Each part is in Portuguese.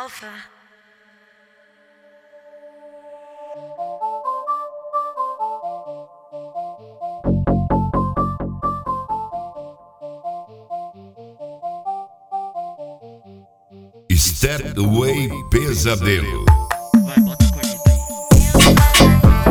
Alpha. Step Away Pesadelo. Vai, bota a corneta aí.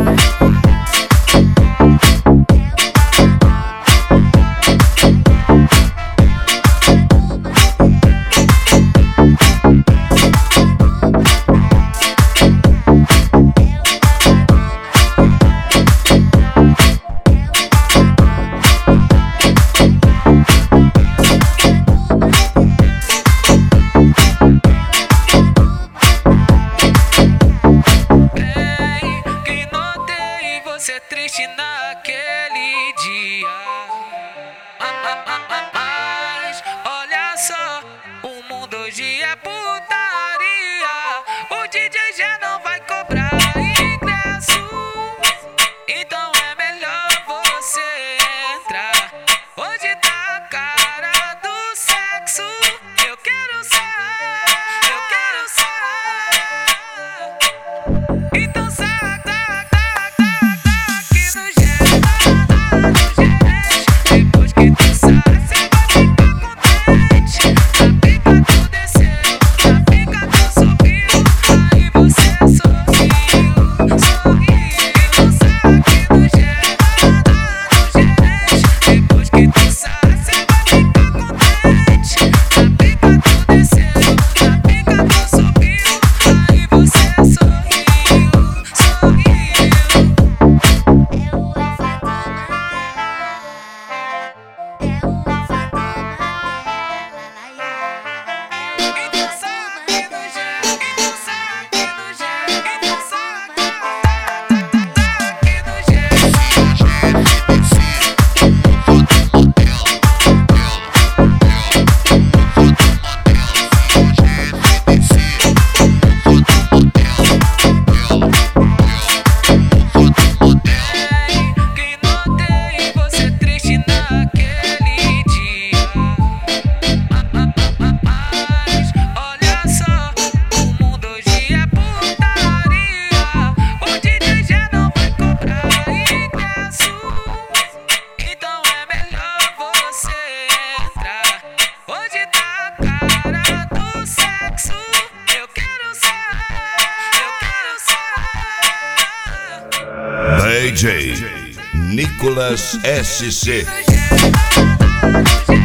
Que notei você triste naquele dia. Mas olha só, o mundo hoje é putaria. O DJ já não vai cobrar ingresso. Então é melhor você entrar. Hoje tá a cara do sexo. Eu quero sair, eu quero sair. Então sai, aqui no gerente. Depois que tu sai, cê vai ficar contente. A pica tu desceu, a pica tu subiu. Aí você sorriu, sorriu. Então sai aqui no gerente. Depois que tu sai, cê vai ficar contente. A pica tu desceu, a pica tu subiu. Aí você sorriu, sorriu. Então sai aqui no gel, então sai aqui no gel, então sai aqui no gel. Que notei você triste naquele dia. Mas olha só, o mundo hoje é putaria. O DJ já não vai cobrar ingresso. Então é melhor você entrar. Hoje tá a cara do sexo. Eu quero sair, eu quero sair. DJ Nicolas SC. No gel.